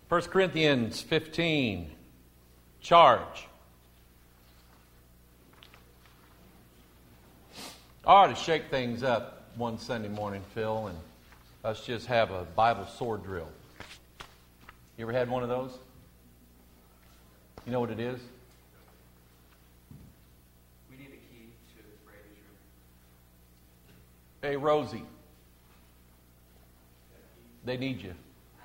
1 Corinthians 15, charge. I ought to shake things up one Sunday morning, Phil, and let's just have a Bible sword drill. You ever had one of those? You know what it is? We need a key to Brady's room. Hey, Rosie. They need you.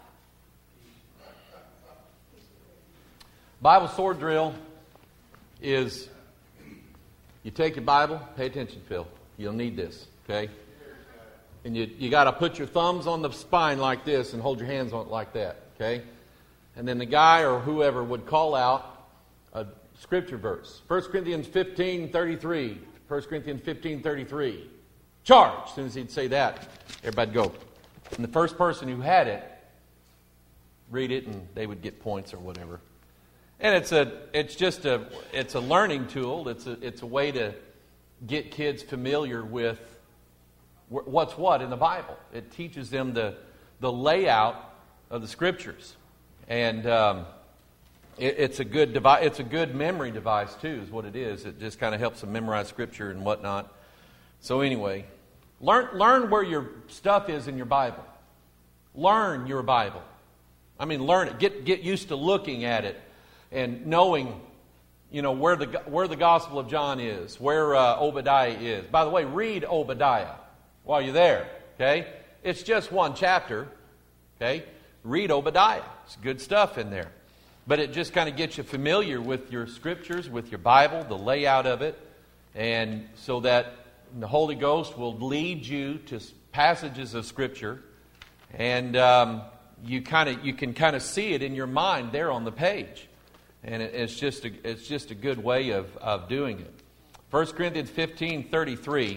Bible sword drill is you take your Bible, pay attention, Phil. You'll need this, okay? And you got to put your thumbs on the spine like this and hold your hands on it like that, okay? And then the guy or whoever would call out a scripture verse. 1 Corinthians 15:33. 1 Corinthians 15:33. Charge! As soon as he'd say that, everybody'd go. And the first person who had it, read it, and they would get points or whatever. And it's a learning tool. It's a way to get kids familiar with what's what in the Bible. It teaches them the layout of the Scriptures, and it's a good device. It's a good memory device too, is what it is. It just kind of helps them memorize Scripture and whatnot. So anyway, learn where your stuff is in your Bible. Learn your Bible. I mean, learn it. Get used to looking at it and knowing, where the Gospel of John is, where Obadiah is. By the way, read Obadiah while you're there. Okay, it's just one chapter. Okay, read Obadiah. It's good stuff in there, but it just kind of gets you familiar with your Scriptures, with your Bible, the layout of it, and so that the Holy Ghost will lead you to passages of Scripture, and you can kind of see it in your mind there on the page. And it's just a good way of doing it. 1 Corinthians 15:33.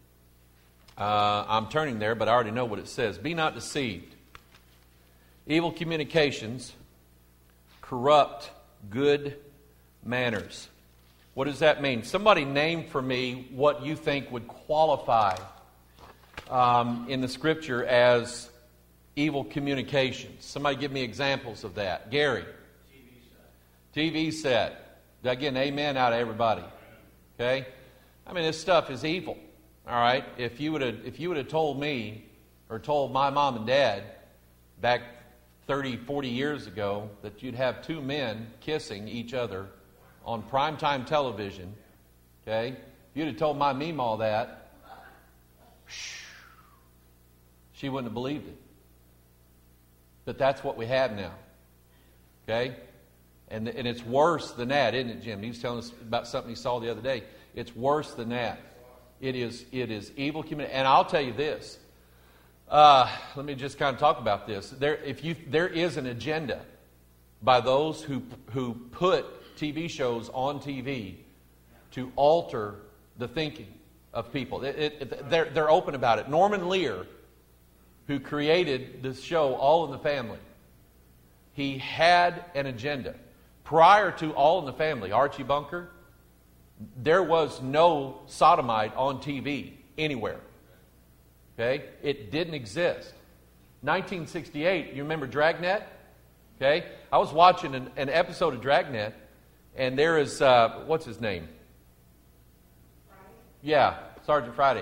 I'm turning there, but I already know what it says. Be not deceived. Evil communications corrupt good manners. What does that mean? Somebody name for me what you think would qualify in the Scripture as evil communications. Somebody give me examples of that. Gary. TV set. Did I get an amen out of everybody? Okay? I mean, this stuff is evil. All right? If you would have told me or told my mom and dad back 30, 40 years ago that you'd have two men kissing each other on primetime television, okay? If you'd have told my Meemaw that, she wouldn't have believed it. But that's what we have now. Okay? And it's worse than that, isn't it, Jim? He was telling us about something he saw the other day. It's worse than that. It is evil communication. And I'll tell you this. Let me just kind of talk about this. There is an agenda by those who put TV shows on TV to alter the thinking of people. They're open about it. Norman Lear, who created this show All in the Family, he had an agenda. Prior to All in the Family, Archie Bunker, there was no sodomite on TV anywhere. Okay? It didn't exist. 1968, you remember Dragnet? Okay? I was watching an episode of Dragnet, and there is, what's his name? Friday? Yeah, Sergeant Friday.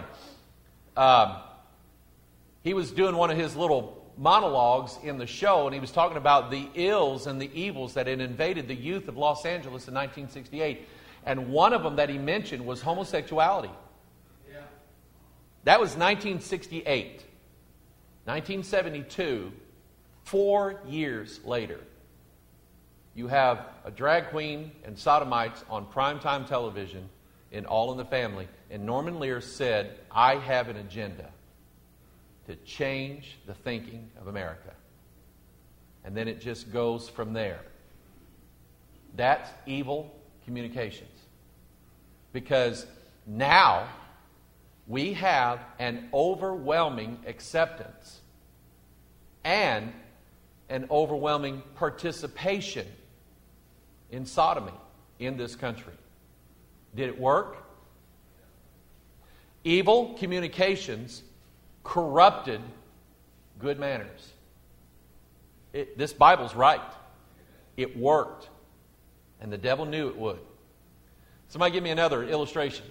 He was doing one of his little monologues in the show, and he was talking about the ills and the evils that had invaded the youth of Los Angeles in 1968. And one of them that he mentioned was homosexuality. Yeah. That was 1968. 1972, 4 years later, you have a drag queen and sodomites on primetime television in All in the Family. And Norman Lear said, I have an agenda to change the thinking of America. And then it just goes from there. That's evil communications. Because now we have an overwhelming acceptance and an overwhelming participation in sodomy in this country. Did it work? Evil communications corrupted good manners. This Bible's right. It worked. And the devil knew it would. Somebody give me another illustration.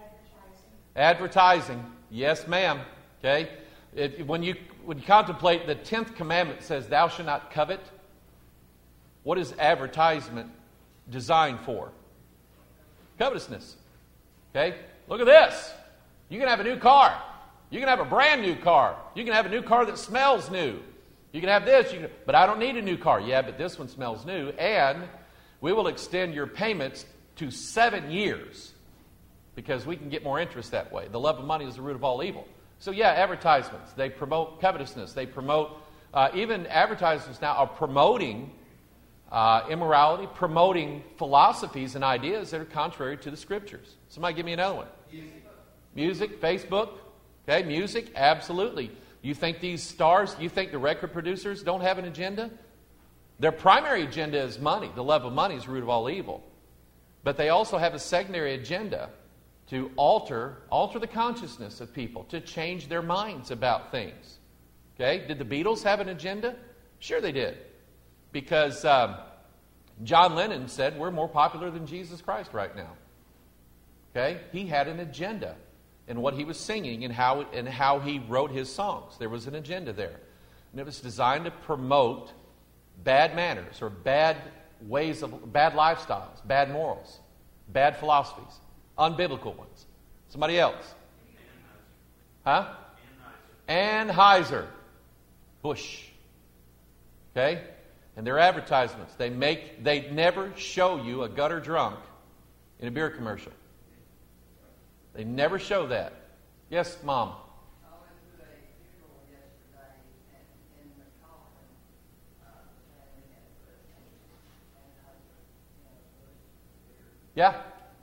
Advertising. Yes, ma'am. Okay? When you contemplate, the 10th commandment says, thou shalt not covet. What is advertisement designed for? Covetousness. Okay? Look at this. You can have a new car. You can have a brand new car. You can have a new car that smells new. You can have this, but I don't need a new car. Yeah, but this one smells new. And we will extend your payments to 7 years because we can get more interest that way. The love of money is the root of all evil. So yeah, advertisements. They promote covetousness. They promote, even advertisements now are promoting immorality, promoting philosophies and ideas that are contrary to the Scriptures. Somebody give me another one. Music, Facebook. Okay, music, absolutely. You think these stars, you think the record producers don't have an agenda? Their primary agenda is money. The love of money is the root of all evil. But they also have a secondary agenda to alter the consciousness of people, to change their minds about things. Okay, did the Beatles have an agenda? Sure they did. Because John Lennon said, we're more popular than Jesus Christ right now. Okay, he had an agenda in what he was singing and how he wrote his songs. There was an agenda there. And it was designed to promote bad manners or bad ways of, bad lifestyles, bad morals, bad philosophies, unbiblical ones. Somebody else? Huh? Anheuser. Busch. Okay? And their advertisements, they never show you a gutter drunk in a beer commercial. They never show that. Yes, Mom? I went to a funeral yesterday, and in the coffin, the family had put Busch. Yeah.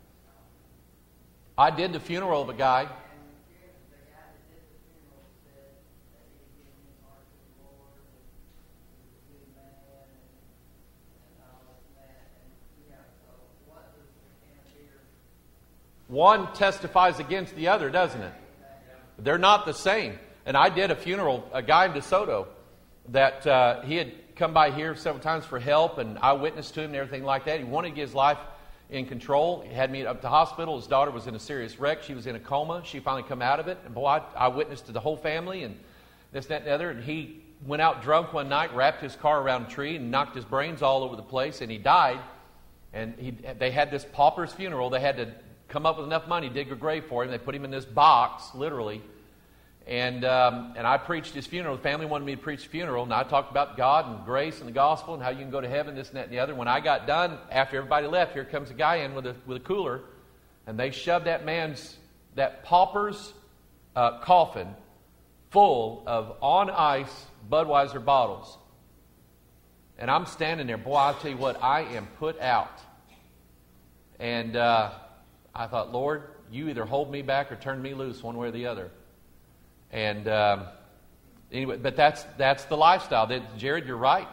I did the funeral of a guy. And the guy that did the funeral said that he had given his heart to the Lord, and he was a good man, and all of that. And, so what does the can of beer? One testifies against the other, doesn't it? They're not the same. And I did a funeral, a guy in DeSoto, that he had come by here several times for help, and I witnessed to him and everything like that. He wanted to get his life in control. He had me up to the hospital. His daughter was in a serious wreck. She was in a coma. She finally come out of it. And boy, I witnessed to the whole family and this, that, and the other. And he went out drunk one night, wrapped his car around a tree, and knocked his brains all over the place, and he died. And they had this pauper's funeral. They had to come up with enough money to dig a grave for him. They put him in this box, literally. And I preached his funeral. The family wanted me to preach the funeral, and I talked about God and grace and the gospel and how you can go to heaven, this and that and the other. When I got done, after everybody left, here comes a guy in with a cooler, and they shoved that pauper's coffin full of on ice Budweiser bottles. And I'm standing there. Boy, I'll tell you what, I am put out. And I thought, Lord, you either hold me back or turn me loose one way or the other. And anyway, but that's the lifestyle. Jared, you're right.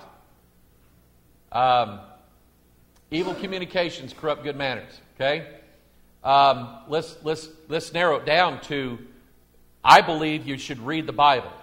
Evil communications corrupt good manners. Okay, let's narrow it down to, I believe you should read the Bible.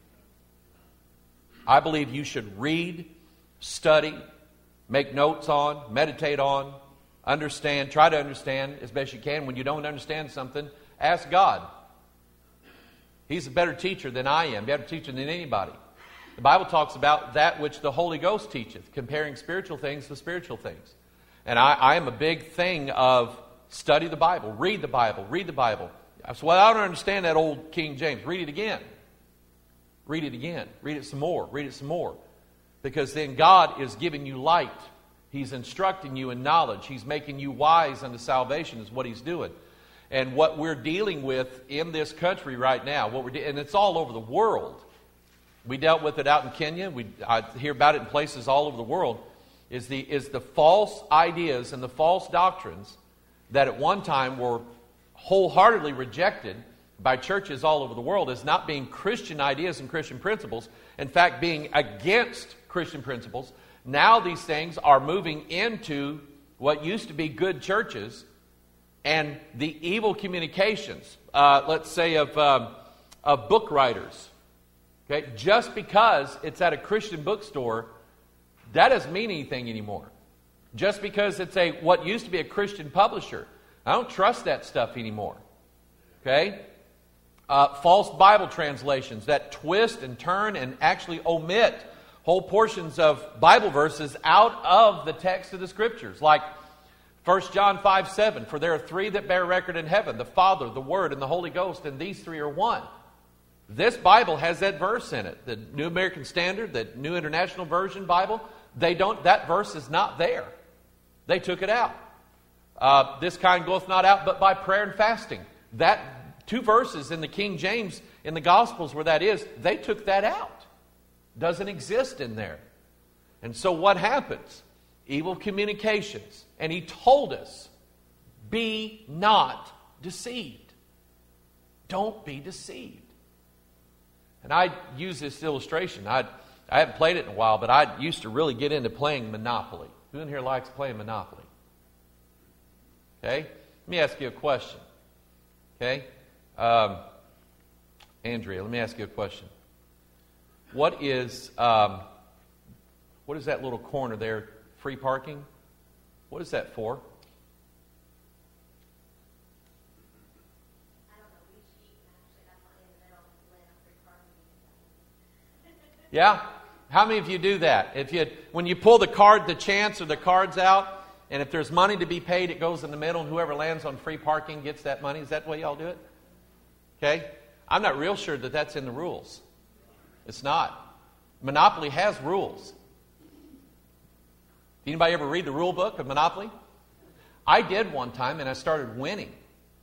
I believe you should read, study, make notes on, meditate on, understand, try to understand as best you can. When you don't understand something, ask God. He's a better teacher than I am, better teacher than anybody. The Bible talks about that which the Holy Ghost teacheth, comparing spiritual things to spiritual things. And I am a big thing of study the Bible, read the Bible, read the Bible. So, well, I don't understand that old King James. Read it again. Read it again. Read it some more. Read it some more. Because then God is giving you light. He's instructing you in knowledge. He's making you wise unto salvation is what He's doing. And what we're dealing with in this country right now, and it's all over the world. We dealt with it out in Kenya. I hear about it in places all over the world. Is the false ideas and the false doctrines that at one time were wholeheartedly rejected by churches all over the world as not being Christian ideas and Christian principles. In fact, being against Christian principles. Now these things are moving into what used to be good churches. And the evil communications, let's say of book writers, Okay? Just because it's at a Christian bookstore, that doesn't mean anything anymore. Just because it's what used to be a Christian publisher, I don't trust that stuff anymore. Okay? False Bible translations that twist and turn and actually omit whole portions of Bible verses out of the text of the Scriptures. Like 1 John 5:7, for there are three that bear record in heaven, the Father, the Word, and the Holy Ghost, and these three are one. This Bible has that verse in it. The New American Standard, the New International Version Bible, that verse is not there. They took it out. This kind goeth not out but by prayer and fasting. That 2 verses in the King James, in the Gospels where that is, they took that out. Doesn't exist in there. And so what happens? Evil communications. And he told us, be not deceived. Don't be deceived. And I use this illustration. I haven't played it in a while, but I used to really get into playing Monopoly. Who in here likes playing Monopoly? Okay? Let me ask you a question. Okay? Andrea, let me ask you a question. What is that little corner there? Free parking? What is that for? Yeah? How many of you do that? When you pull the chance or the cards out, and if there's money to be paid, it goes in the middle, and whoever lands on free parking gets that money. Is that the way y'all do it? Okay? I'm not real sure that that's in the rules. It's not. Monopoly has rules. Did anybody ever read the rule book of Monopoly? I did one time, and I started winning.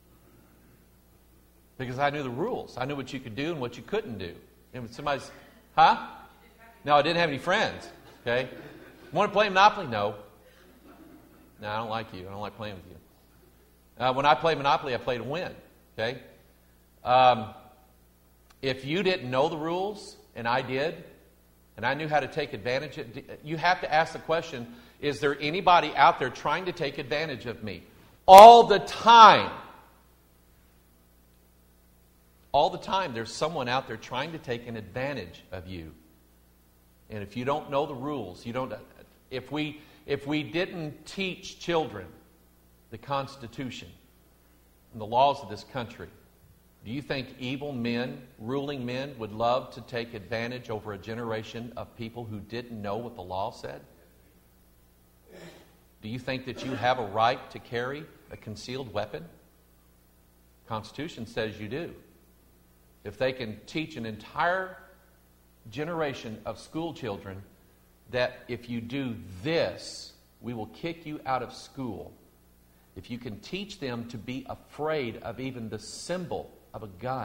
Because I knew the rules. I knew what you could do and what you couldn't do. And when somebody's... Huh? No, I didn't have any friends. Okay? Want to play Monopoly? No. No, I don't like you. I don't like playing with you. When I play Monopoly, I play to win. Okay? If you didn't know the rules, and I did, and I knew how to take advantage of it, you have to ask the question, is there anybody out there trying to take advantage of me? All the time. All the time, there's someone out there trying to take an advantage of you. And if you don't know the rules, if we didn't teach children the Constitution and the laws of this country, do you think evil men, ruling men, would love to take advantage over a generation of people who didn't know what the law said? Do you think that you have a right to carry a concealed weapon? The Constitution says you do. If they can teach an entire generation of school children that if you do this, we will kick you out of school. If you can teach them to be afraid of even the symbol of a gun,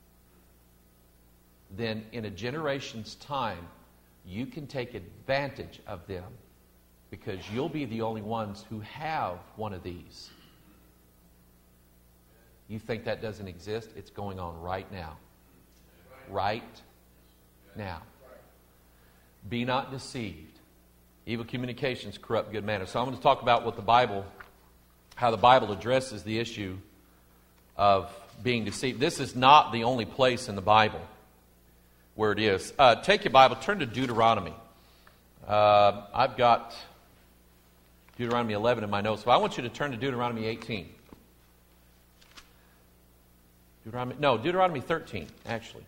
then in a generation's time, you can take advantage of them because you'll be the only ones who have one of these. You think that doesn't exist? It's going on right now. Right now. Be not deceived. Evil communications corrupt good manners. So I'm going to talk about how the Bible addresses the issue of being deceived. This is not the only place in the Bible where it is. Take your Bible, turn to Deuteronomy. I've got Deuteronomy 11 in my notes, but I want you to turn to Deuteronomy 18. Deuteronomy 13, actually.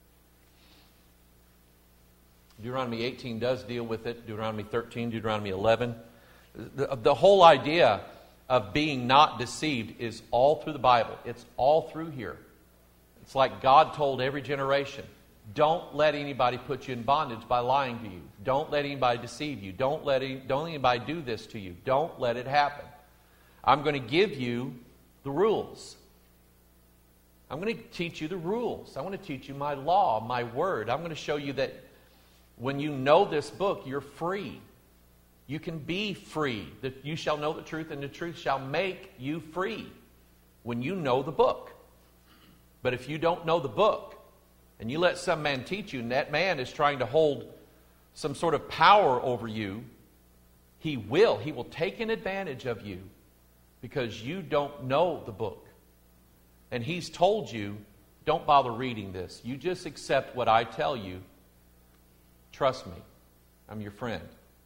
Deuteronomy 18 does deal with it. Deuteronomy 13, Deuteronomy 11. The whole idea of being not deceived is all through the Bible. It's all through here. It's like God told every generation, don't let anybody put you in bondage by lying to you. Don't let anybody deceive you. Don't let anybody do this to you. Don't let it happen. I'm going to give you the rules. I'm going to teach you the rules. I want to teach you my law, my word. I'm going to show you that when you know this book, you're free. You can be free. That you shall know the truth, and the truth shall make you free when you know the book. But if you don't know the book, and you let some man teach you, and that man is trying to hold some sort of power over you, he will take an advantage of you because you don't know the book. And he's told you don't bother reading this. You just accept what I tell you. Trust me. I'm your friend.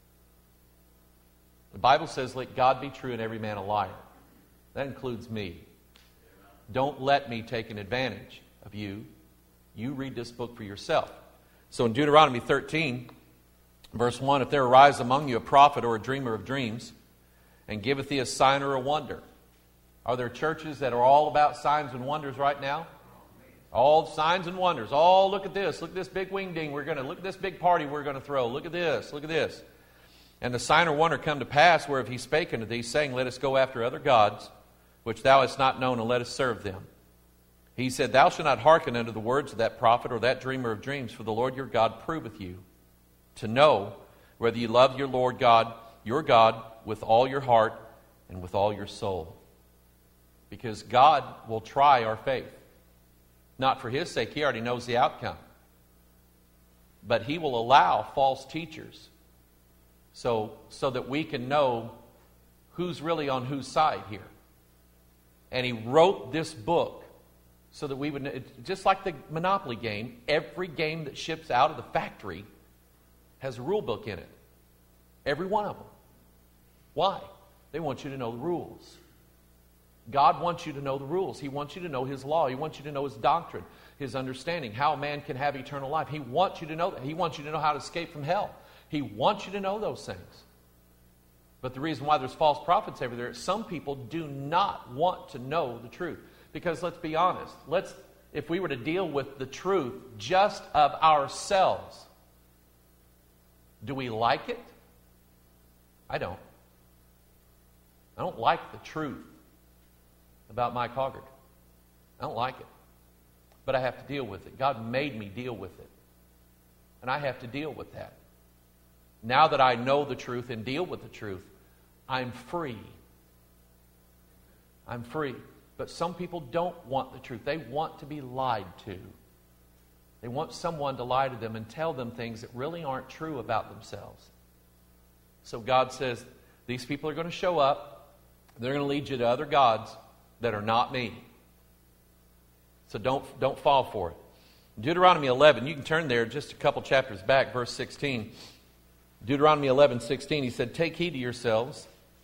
The Bible says, let God be true and every man a liar. That includes me. Don't let me take an advantage of you. You read this book for yourself. So in Deuteronomy 13, verse 1, if there arise among you a prophet or a dreamer of dreams, and giveth thee a sign or a wonder. Are there churches that are all about signs and wonders right now? All signs and wonders. Oh, look at this. Look at this big wingding. Look at this big party we're going to throw. Look at this. Look at this. And the sign or wonder come to pass, whereof he spake unto thee, saying, let us go after other gods, which thou hast not known, and let us serve them. He said, thou shalt not hearken unto the words of that prophet or that dreamer of dreams, for the Lord your God proveth you, to know whether you love your Lord God, your God, with all your heart and with all your soul. Because God will try our faith. Not for His sake. He already knows the outcome. But He will allow false teachers so that we can know who's really on whose side here. And He wrote this book so that we would, just like the Monopoly game, every game that ships out of the factory has a rule book in it. Every one of them. Why? They want you to know the rules. God wants you to know the rules. He wants you to know His law. He wants you to know His doctrine, His understanding, how a man can have eternal life. He wants you to know that. He wants you to know how to escape from hell. He wants you to know those things. But the reason why there's false prophets everywhere, some people do not want to know the truth. Because let's be honest, if we were to deal with the truth just of ourselves, do we like it? I don't. I don't like the truth about Mike Hoggard. I don't like it. But I have to deal with it. God made me deal with it. And I have to deal with that. Now that I know the truth and deal with the truth, I'm free. I'm free. But some people don't want the truth. They want to be lied to. They want someone to lie to them and tell them things that really aren't true about themselves. So God says, these people are going to show up. They're going to lead you to other gods that are not me. So don't fall for it. Deuteronomy 11, you can turn there just a couple chapters back, verse 16. Deuteronomy 11:16, he said, take heed to yourselves.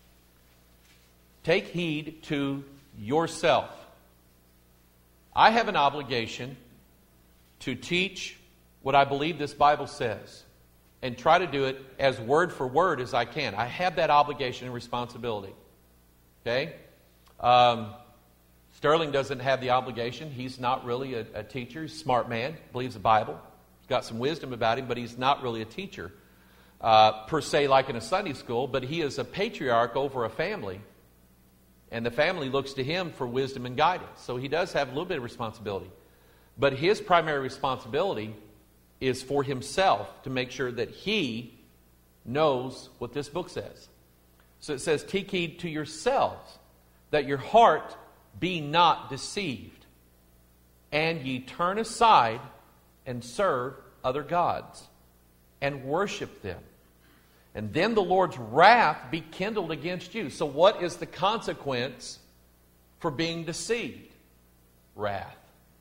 Take heed to yourself. I have an obligation to teach what I believe this Bible says and try to do it as word for word as I can. I have that obligation and responsibility. Okay? Sterling doesn't have the obligation. He's not really a teacher. He's a smart man, believes the Bible. He's got some wisdom about him, but he's not really a teacher per se like in a Sunday school, but he is a patriarch over a family. And the family looks to him for wisdom and guidance. So he does have a little bit of responsibility. But his primary responsibility is for himself to make sure that he knows what this book says. So it says, take heed to yourselves, that your heart be not deceived, and ye turn aside and serve other gods, and worship them. And then the Lord's wrath be kindled against you. So what is the consequence for being deceived? Wrath.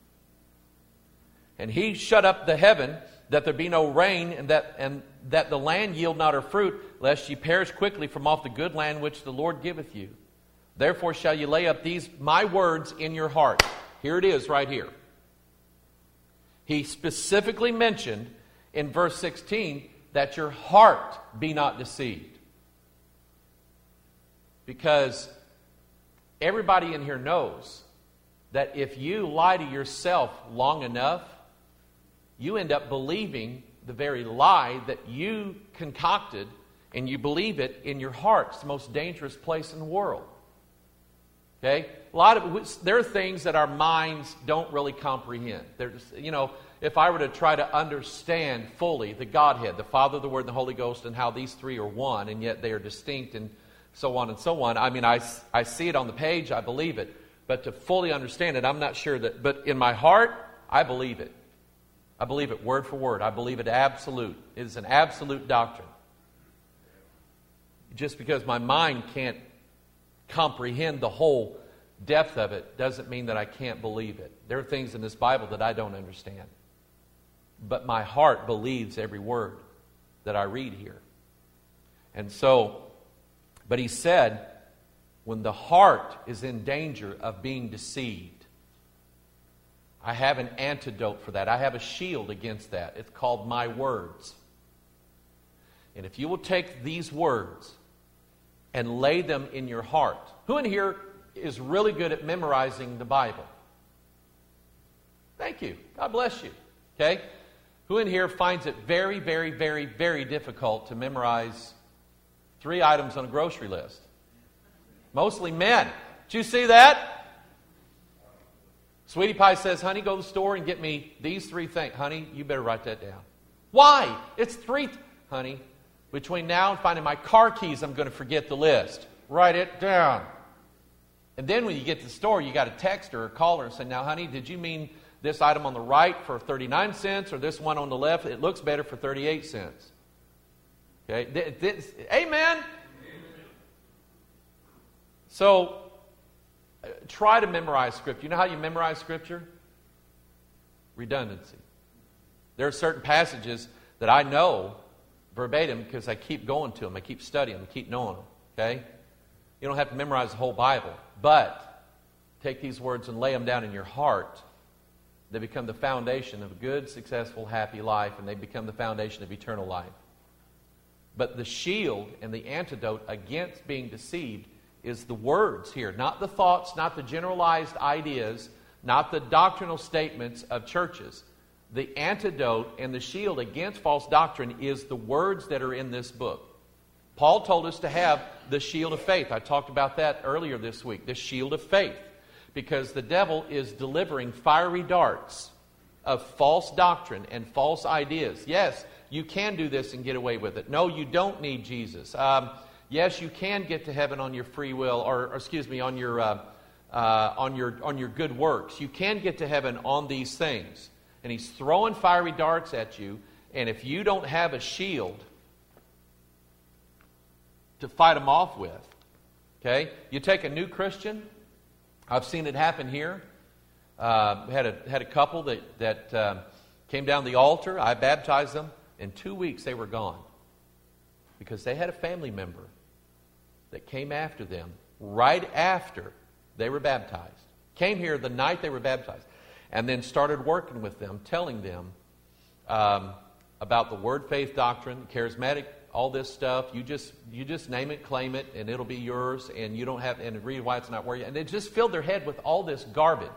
And He shut up the heaven, that there be no rain, and that the land yield not her fruit, lest ye perish quickly from off the good land which the Lord giveth you. Therefore shall ye lay up these my words in your heart. Here it is right here. He specifically mentioned in verse 16 that your heart be not deceived. Because everybody in here knows that if you lie to yourself long enough, you end up believing the very lie that you concocted, and you believe it in your heart. It's the most dangerous place in the world. Okay? There are things that our minds don't really comprehend. There's, if I were to try to understand fully the Godhead, the Father, the Word, and the Holy Ghost, and how these three are one, and yet they are distinct, and so on and so on. I mean, I see it on the page, I believe it, but to fully understand it, I'm not sure that. But in my heart, I believe it. I believe it word for word. I believe it absolute. It is an absolute doctrine. Just because my mind can't comprehend the whole depth of it doesn't mean that I can't believe it. There are things in this Bible that I don't understand. But my heart believes every word that I read here. And so, but he said, when the heart is in danger of being deceived, I have an antidote for that. I have a shield against that. It's called my words. And if you will take these words and lay them in your heart. Who in here is really good at memorizing the Bible? Thank you. God bless you. Okay? Who in here finds it very, very, very, very difficult to memorize 3 items on a grocery list? Mostly men. Did you see that? Sweetie Pie says, honey, go to the store and get me these 3 things. Honey, you better write that down. Why? It's 3. Honey, between now and finding my car keys, I'm going to forget the list. Write it down. And then when you get to the store, you got to text her or call her and say, now, honey, did you mean this item on the right for 39 cents or this one on the left? It looks better for 38 cents. Okay? Amen? So, try to memorize Scripture. You know how you memorize Scripture? Redundancy. There are certain passages that I know verbatim because I keep going to them. I keep studying them. I keep knowing them. Okay? You don't have to memorize the whole Bible. But take these words and lay them down in your heart. They become the foundation of a good, successful, happy life, and they become the foundation of eternal life. But the shield and the antidote against being deceived is the words here, not the thoughts, not the generalized ideas, not the doctrinal statements of churches. The antidote and the shield against false doctrine is the words that are in this book. Paul told us to have the shield of faith. I talked about that earlier this week, the shield of faith. Because the devil is delivering fiery darts of false doctrine and false ideas. Yes, you can do this and get away with it. No, you don't need Jesus. Yes, you can get to heaven on your free will, or excuse me, on your good works. You can get to heaven on these things. And he's throwing fiery darts at you. And if you don't have a shield to fight them off with, okay, you take a new Christian. I've seen it happen here. Had a couple that came down the altar. I baptized them. In 2 weeks, they were gone because they had a family member that came after them right after they were baptized. Came here the night they were baptized, and then started working with them, telling them about the Word Faith doctrine, charismatic, all this stuff. You just name it, claim it, and it'll be yours, and you don't have, and read why it's not where you. And they just filled their head with all this garbage.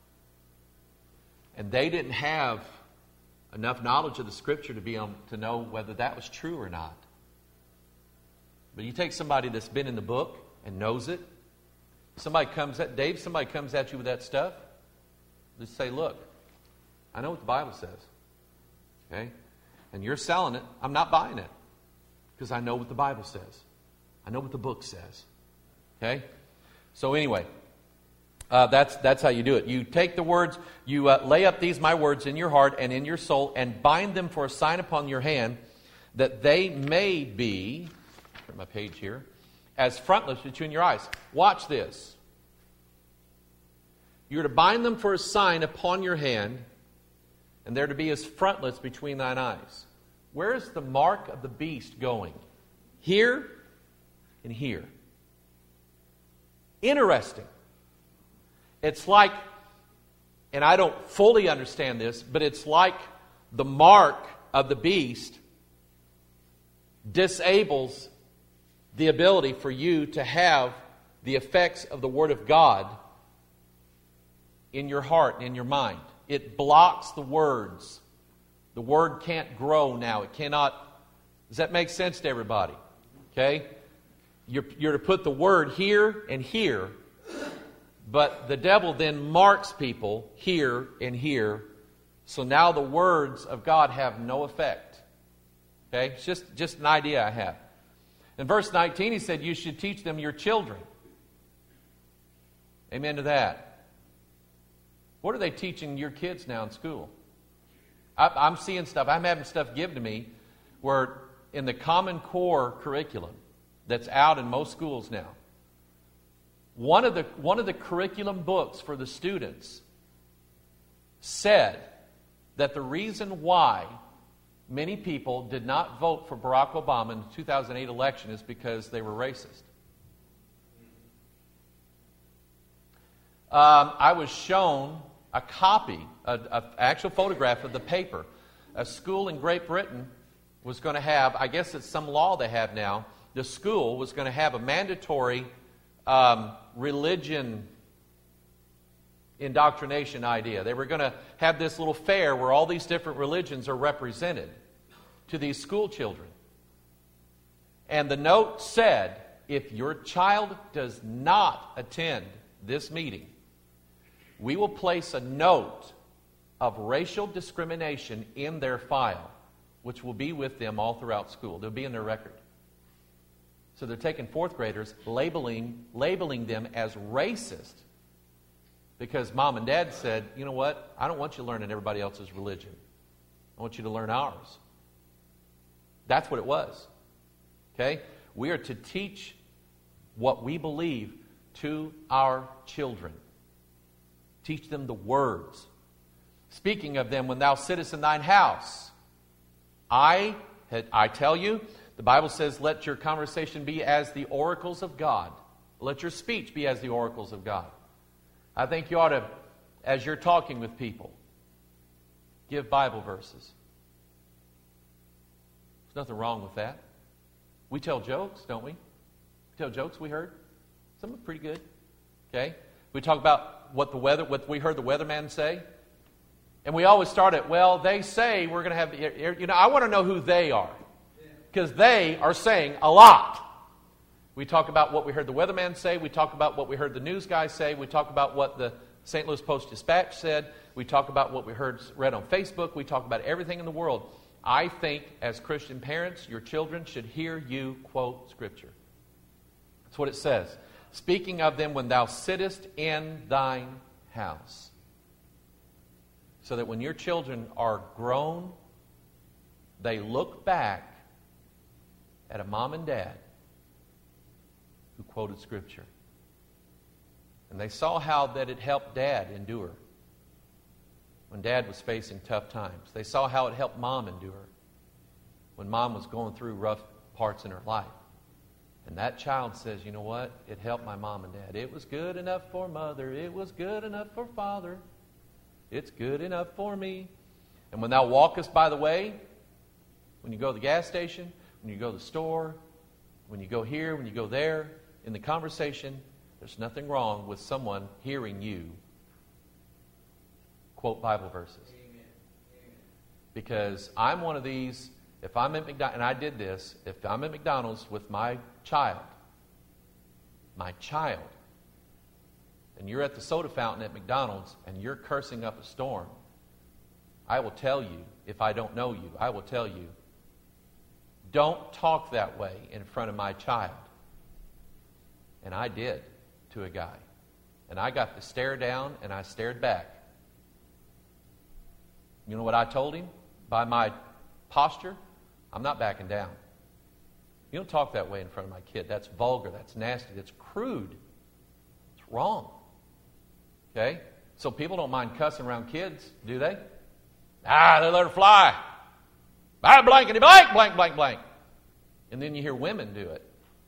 And they didn't have enough knowledge of the Scripture to be able to know whether that was true or not. But you take somebody that's been in the book and knows it. Somebody comes at you with that stuff. Just say, look, I know what the Bible says. Okay? And you're selling it. I'm not buying it. Because I know what the Bible says. I know what the book says. Okay? So anyway, that's how you do it. You take the words, you lay up these my words in your heart and in your soul, and bind them for a sign upon your hand, that they may be, turn my page here, as frontlets between your eyes. Watch this. You're to bind them for a sign upon your hand, and they're to be as frontlets between thine eyes. Where is the mark of the beast going? Here and here. Interesting. It's like, and I don't fully understand this, but it's like the mark of the beast disables the ability for you to have the effects of the Word of God in your heart and in your mind. It blocks the words. The Word can't grow now. It cannot. Does that make sense to everybody? Okay? You're to put the Word here and here, but the devil then marks people here and here, so now the words of God have no effect. Okay? It's just an idea I have. In verse 19, he said, you should teach them your children. Amen to that. What are they teaching your kids now in school? I'm seeing stuff. I'm having stuff given to me where in the Common Core curriculum that's out in most schools now, One of the curriculum books for the students said that the reason why many people did not vote for Barack Obama in the 2008 election is because they were racist. I was shown a copy, an actual photograph of the paper. A school in Great Britain was going to have, I guess it's some law they have now, the school was going to have a mandatory religion indoctrination idea. They were going to have this little fair where all these different religions are represented to these school children. And the note said, if your child does not attend this meeting, we will place a note of racial discrimination in their file, which will be with them all throughout school. They'll be in their record. So they're taking fourth graders, labeling them as racist because mom and dad said, you know what, I don't want you learning everybody else's religion. I want you to learn ours. That's what it was. Okay? We are to teach what we believe to our children. Teach them the words. Speaking of them, when thou sittest in thine house, I tell you, the Bible says, let your conversation be as the oracles of God. Let your speech be as the oracles of God. I think you ought to, as you're talking with people, give Bible verses. There's nothing wrong with that. We tell jokes, don't we? We tell jokes we heard. Some are pretty good. Okay? We talk about what we heard the weatherman say. And we always start at, well, they say we're going to have, I want to know who they are. Because they are saying a lot. We talk about what we heard the weatherman say. We talk about what we heard the news guy say. We talk about what the St. Louis Post-Dispatch said. We talk about what we read on Facebook. We talk about everything in the world. I think as Christian parents, your children should hear you quote Scripture. That's what it says. Speaking of them when thou sittest in thine house. So that when your children are grown, they look back at a mom and dad who quoted Scripture. And they saw how that it helped Dad endure when Dad was facing tough times. They saw how it helped Mom endure when Mom was going through rough parts in her life. And that child says, you know what? It helped my mom and dad. It was good enough for Mother. It was good enough for Father. It's good enough for me. And when thou walkest by the way, when you go to the gas station, when you go to the store, when you go here, when you go there, in the conversation, there's nothing wrong with someone hearing you quote Bible verses. Amen. Amen. Because I'm one of these, if I'm at McDonald's, and I did this, if I'm at McDonald's with my child, and you're at the soda fountain at McDonald's and you're cursing up a storm, I will tell you, if I don't know you, I will tell you, don't talk that way in front of my child. And I did to a guy. And I got the stare down and I stared back. You know what I told him? By my posture, I'm not backing down. You don't talk that way in front of my kid. That's vulgar. That's nasty. That's crude. It's wrong. Okay? So people don't mind cussing around kids, do they? They let her fly. Blankety blank, blank, blank, blank. And then you hear women do it.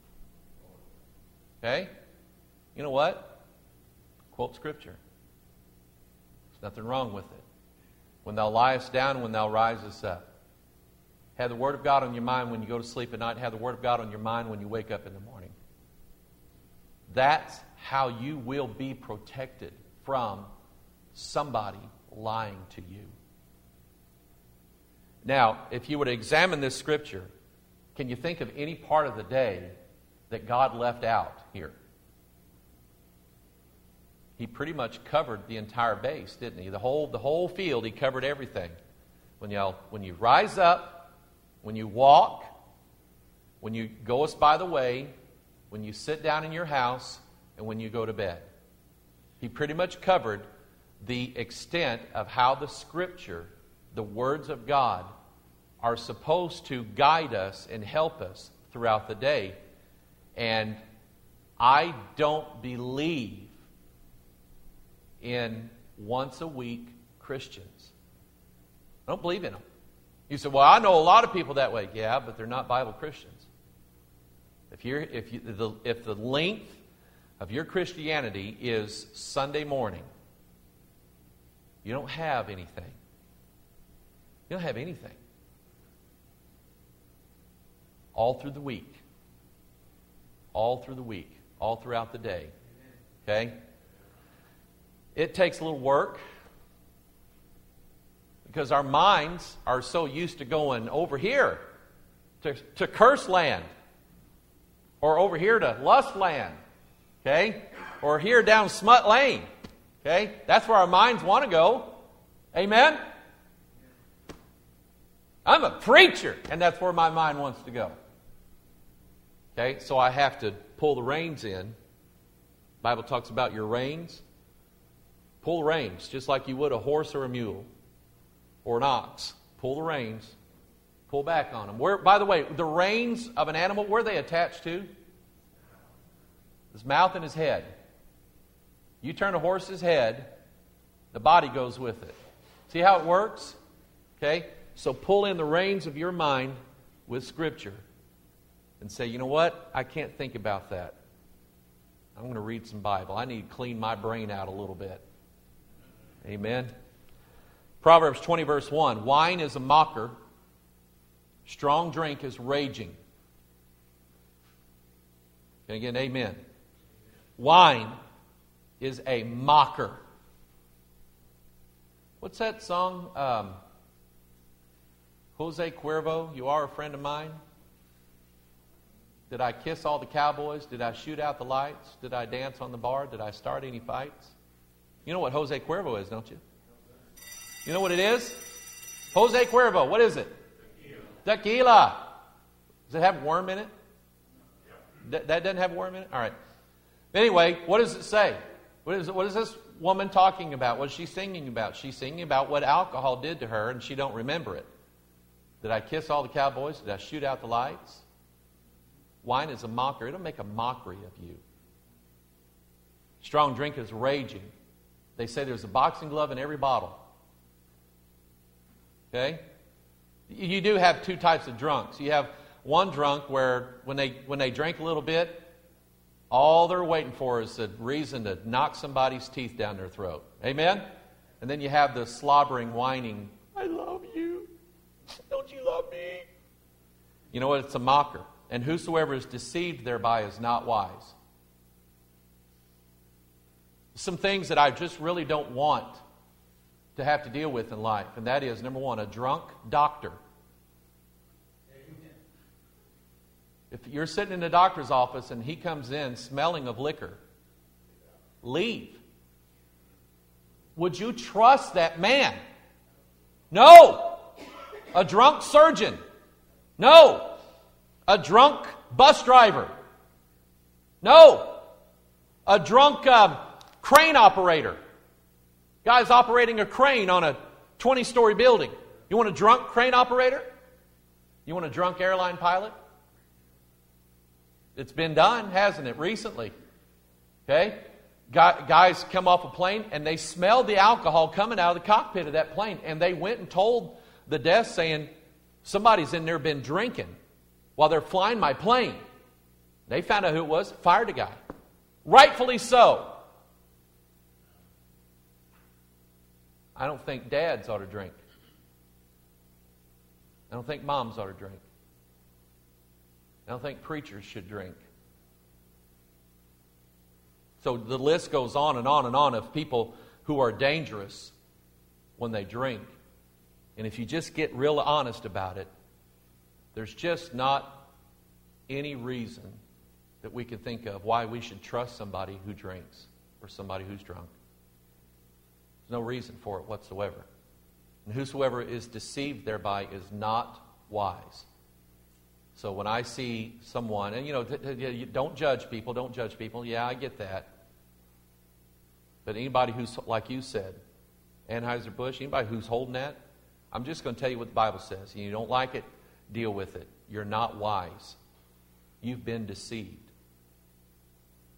Okay? You know what? Quote Scripture. There's nothing wrong with it. When thou liest down, when thou risest up. Have the Word of God on your mind when you go to sleep at night. Have the Word of God on your mind when you wake up in the morning. That's how you will be protected from somebody lying to you. Now, if you were to examine this Scripture, can you think of any part of the day that God left out here? He pretty much covered the entire base, didn't he? The whole field, he covered everything. When you rise up, when you walk, when you goest by the way, when you sit down in your house, and when you go to bed. He pretty much covered the extent of how the Scripture, the words of God, are supposed to guide us and help us throughout the day. And I don't believe in once-a-week Christians. I don't believe in them. You say, well, I know a lot of people that way. Yeah, but they're not Bible Christians. If the length of your Christianity is Sunday morning, you don't have anything. You don't have anything. All through the week. All through the week. All throughout the day. Okay? It takes a little work because our minds are so used to going over here to curse land, or over here to lust land, okay, or here down smut lane, okay. That's where our minds want to go. Amen. I'm a preacher, and that's where my mind wants to go. Okay, so I have to pull the reins in. The Bible talks about your reins. Pull the reins, just like you would a horse or a mule or an ox. Pull the reins. Pull back on them. Where, by the way, the reins of an animal, where are they attached to? His mouth and his head. You turn a horse's head, the body goes with it. See how it works? Okay? So pull in the reins of your mind with Scripture and say, you know what? I can't think about that. I'm going to read some Bible. I need to clean my brain out a little bit. Amen. Proverbs 20 verse 1. Wine is a mocker. Strong drink is raging. And again, amen. Wine is a mocker. What's that song? Jose Cuervo, You Are a Friend of Mine. Did I kiss all the cowboys? Did I shoot out the lights? Did I dance on the bar? Did I start any fights? You know what Jose Cuervo is, don't you? You know what it is? Jose Cuervo, what is it? Tequila. Does it have worm in it? That doesn't have worm in it? All right. Anyway, what does it say? What is this woman talking about? What is she singing about? She's singing about what alcohol did to her, and she don't remember it. Did I kiss all the cowboys? Did I shoot out the lights? Wine is a mocker. It'll make a mockery of you. Strong drink is raging. They say there's a boxing glove in every bottle. Okay? You do have two types of drunks. You have one drunk where when they drink a little bit, all they're waiting for is a reason to knock somebody's teeth down their throat. Amen? And then you have the slobbering, whining, I love you. Don't you love me? You know what? It's a mocker. And whosoever is deceived thereby is not wise. Some things that I just really don't want to have to deal with in life. And that is, number one, a drunk doctor. If you're sitting in the doctor's office and he comes in smelling of liquor, leave. Would you trust that man? No. A drunk surgeon? No. A drunk bus driver? No. A drunk crane operator? Guy's operating a crane on a 20-story building. You want a drunk crane operator? You want a drunk airline pilot? It's been done, hasn't it, recently? Okay? Guys come off a plane and they smelled the alcohol coming out of the cockpit of that plane, and they went and told the desk saying, somebody's in there been drinking while they're flying my plane. They found out who it was, fired a guy. Rightfully so. I don't think dads ought to drink. I don't think moms ought to drink. I don't think preachers should drink. So the list goes on and on and on of people who are dangerous when they drink. And if you just get real honest about it, there's just not any reason that we can think of why we should trust somebody who drinks or somebody who's drunk. There's no reason for it whatsoever. And whosoever is deceived thereby is not wise. So when I see someone, and don't judge people, don't judge people. Yeah, I get that. But anybody who's, like you said, Anheuser-Busch, anybody who's holding that, I'm just going to tell you what the Bible says. And you don't like it, deal with it. You're not wise. You've been deceived.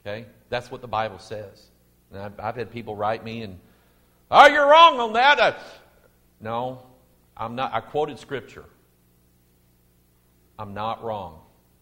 Okay? That's what the Bible says. And I've had people write me and, oh, you're wrong on that. No, I'm not. I quoted Scripture. I'm not wrong.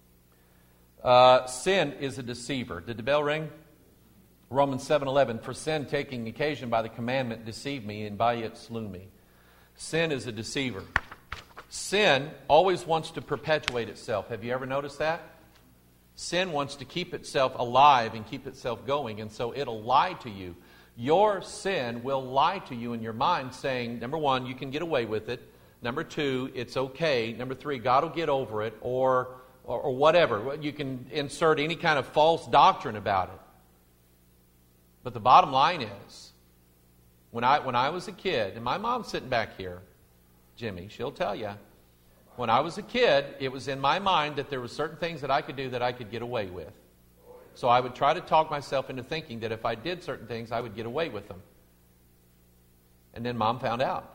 Sin is a deceiver. Did the bell ring? Romans 7:11, for sin taking occasion by the commandment deceived me, and by it slew me. Sin is a deceiver. Sin always wants to perpetuate itself. Have you ever noticed that? Sin wants to keep itself alive and keep itself going, and so it'll lie to you. Your sin will lie to you in your mind, saying, number one, you can get away with it. Number two, it's okay. Number three, God will get over it, or whatever. You can insert any kind of false doctrine about it. But the bottom line is, when I was a kid, and my mom's sitting back here, Jimmy, she'll tell you, when I was a kid, it was in my mind that there were certain things that I could do that I could get away with. So I would try to talk myself into thinking that if I did certain things, I would get away with them. And then Mom found out.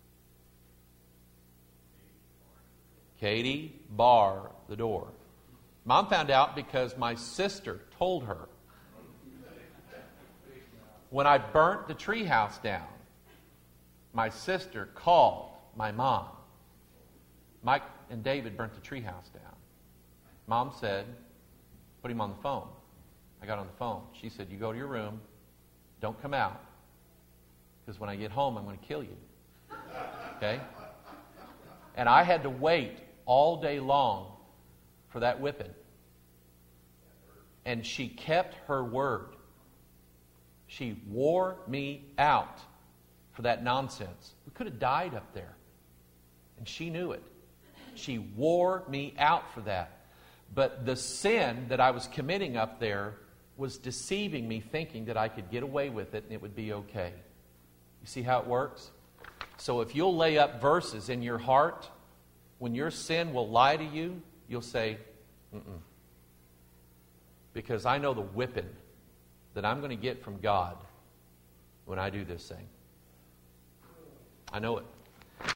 Katie, bar the door. Mom found out because my sister told her. When I burnt the treehouse down, my sister called my mom. Mike and David burnt the treehouse down. Mom said, put him on the phone. I got on the phone. She said, you go to your room, don't come out, because when I get home, I'm going to kill you. Okay? And I had to wait all day long for that whipping. And she kept her word. She wore me out for that nonsense. We could have died up there. And she knew it. She wore me out for that. But the sin that I was committing up there was deceiving me, thinking that I could get away with it and it would be okay. You see how it works? So if you'll lay up verses in your heart, when your sin will lie to you, you'll say, because I know the whipping that I'm going to get from God when I do this thing. I know it.